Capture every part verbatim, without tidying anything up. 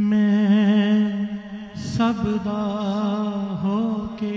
मैं सबदा होके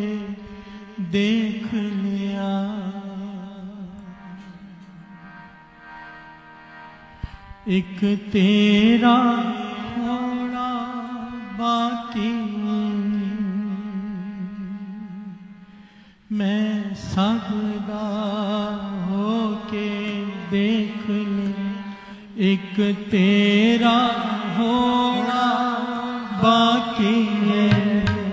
देख लिया, एक तेरा थोड़ा बाकी, मैं सबदा होके देख लिया, एक तेरा होना बाकी है।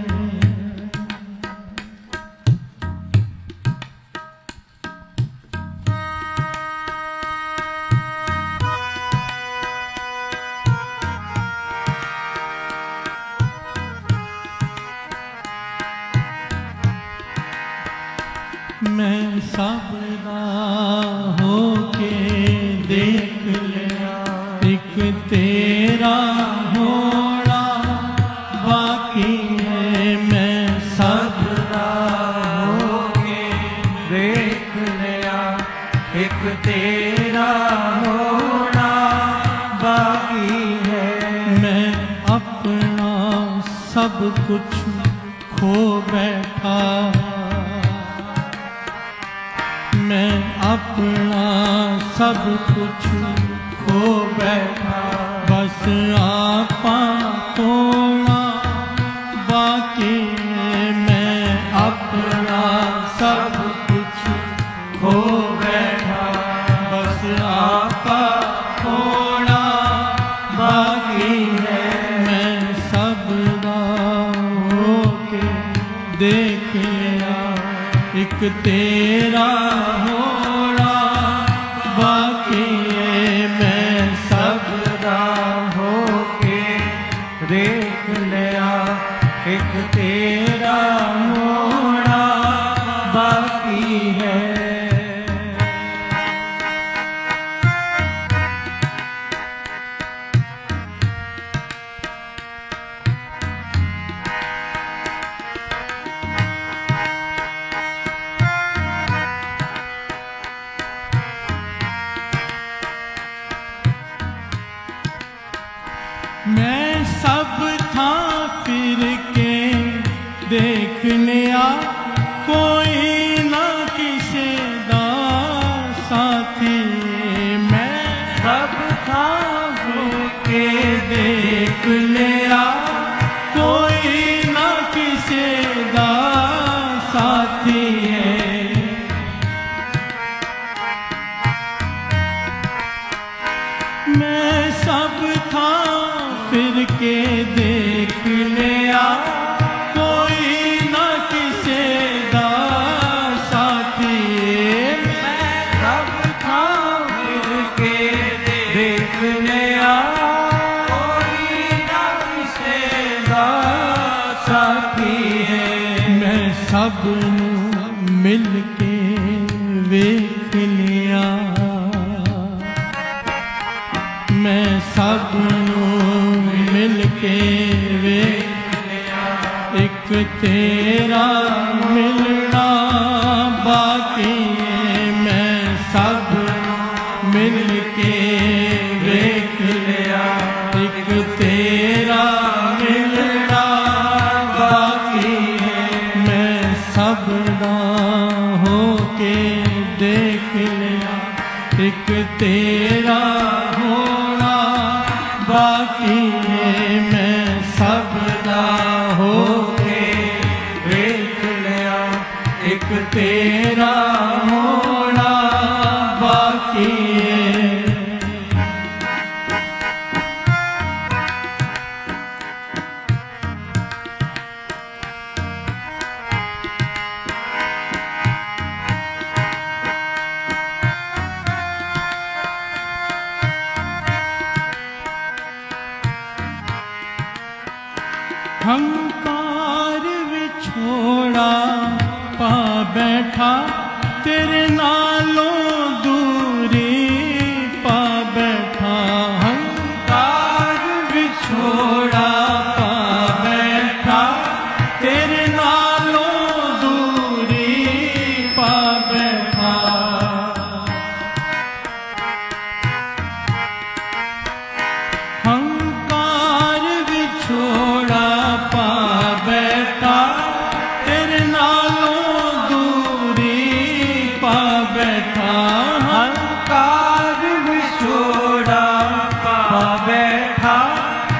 मैं सबदा होके देख लिया, एक तेरा होना बाकी है। मैं सबदा होके देख लिया, एक तेरा होना बाकी है। मैं अपना सब कुछ खो बैठा, मैं अपना सब कुछ खो बैठा, बस आपा थोड़ा बाकी है। मैं अपना सब कुछ खो बैठा, बस आपा थोड़ा बाकी है। मैं सबदा होके देख लिया, एक तेरा होना बाकी है। मैं सबदा होके देख लिया, एक तेरा होना बाकी है। मैं सब था फिर के देख लिया, कोई ना किसी दा साथी। मैं सब था फिर के देख लिया, कोई ना किसी दा साथी है। मैं सब था फिर के देख लिया, कोई ना किसी दा साथी। मैं सब था फिर के देख लिया, कोई ना किसी दा साथी है। मैं सब नू मिल के वेख लिया, मैं सब नू मिल के वेख लिया, एक तेरा मिलना बाकी है। मैं सब मिल के वेख लिया, एक तेरा मिलना बाकी है। मैं सबदा होके देख लिया, एक तेरा होना बाकी है। मैं सबदा होके देख लिया, एक तेरा होना बाकी है। हंकार विछोड़ा पा बैठा, तेरे नालों दूरी पा बैठा। हंकार विछोड़ा पा बैठा, तेरे नालों दूरी पा बैठा। हंकार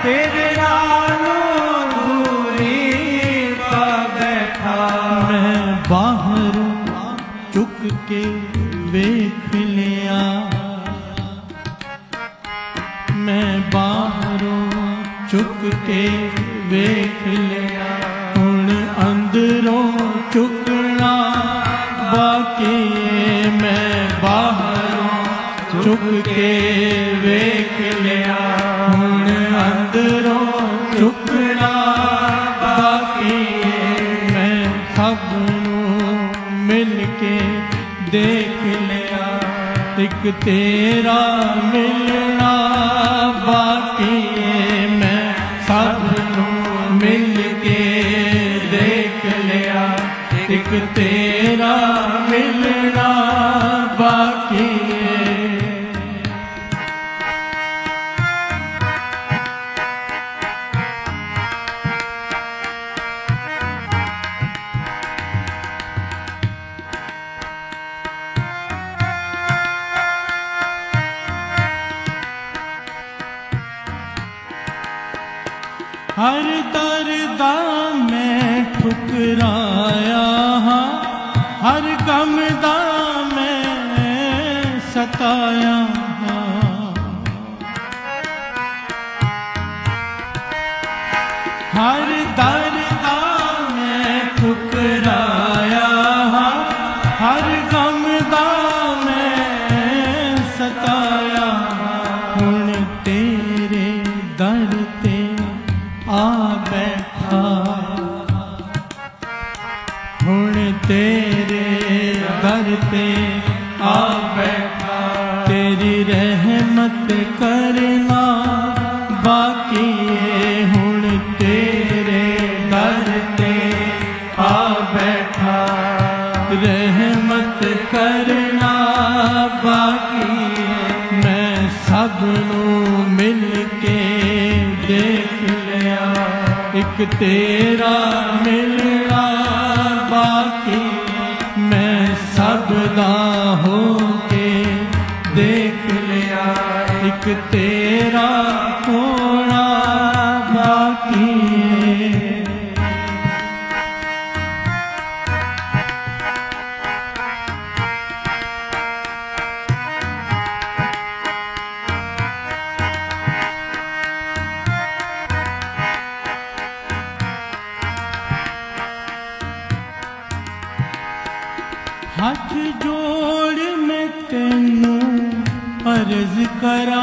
तेरे नालों दूरी पा बैठा। मैं बाहरों चुक के वेख लिया, मैं बाहरों चुक के वेख लिया, हुण अंदरों चुकना बाकी। मैं बाहरों चुक के वेख लिया, हुण अंदरों चुकना बाकी। मैं सबनों मिल के देख लिया, एक तेरा मिलना बाकी। मैं सबनों मिल के देख लिया, एक तेरा मिलना बाकी। हर दर्दा मैं ठुकराया, हर गमदा मैं सताया। हर दर्दा मैं ठुकराया, हर गमदा मैं सताया। हुण तेरे दर ते आ बैठा, हुण तेरे दर ते आ बैठा। तेरी रहमत करना बाकी, हुण तेरे दर ते आ बैठा। रहमत करना बाकी, मैं सबनों मिल के देख लिया, एक तेरा मिलना बाकी। मैं सबदा हो के देख लिया, एक तेरा होना बाकी। हाथ जोड़ मैं तेनू अर्ज करा,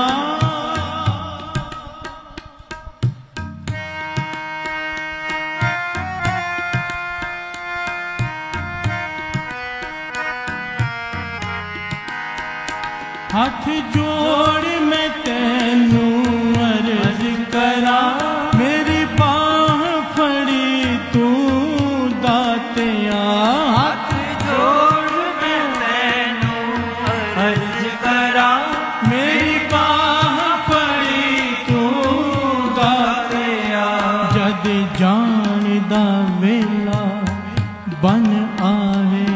हाथ जोड़ मैं तेनू अर्ज करा। मेरी बाह फड़ी तू दातिया, हाथ जोड़ मैं तेनू अर्ज करा। मेरी बाह फड़ी तू दातिया, जद जान दा वेला बन आवे,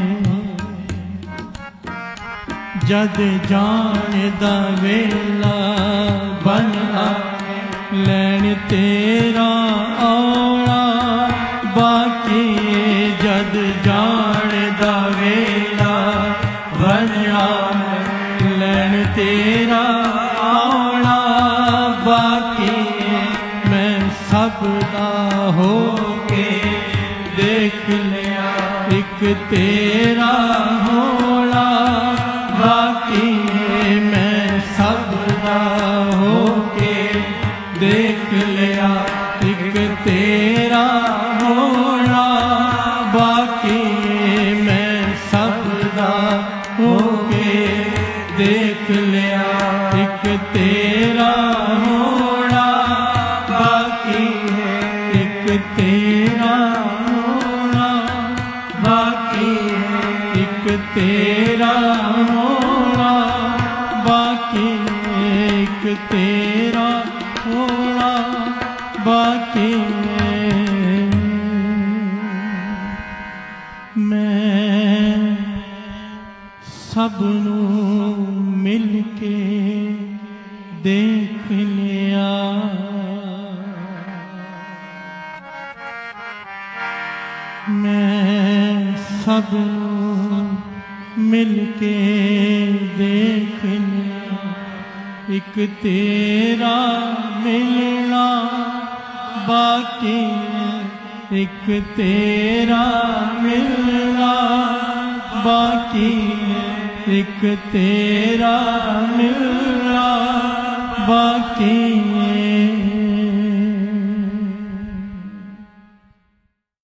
जद जान दा वेला बन आवे। लैन तेरा औला बाकी, जद जान दा वेला बन आवे। लैन तेरा औला बाकी, मैं सबदा हो के देख लिया, एक तेरा होना बाकी। मैं सबदा हो के देख लिया, एक तेरा होना बाकी। मैं सबदा हो के देख लिया, एक तेरा होना बाकी। एक तेरा होना बाकी, एक तेरा होना बाकी, एक तेरा होना बाकी। मैं सबनों मिल के देख लिया। सब मिल के देखने एक तेरा मिलना बाकी एक तेरा मिलना बाकी एक तेरा मिलना बाकी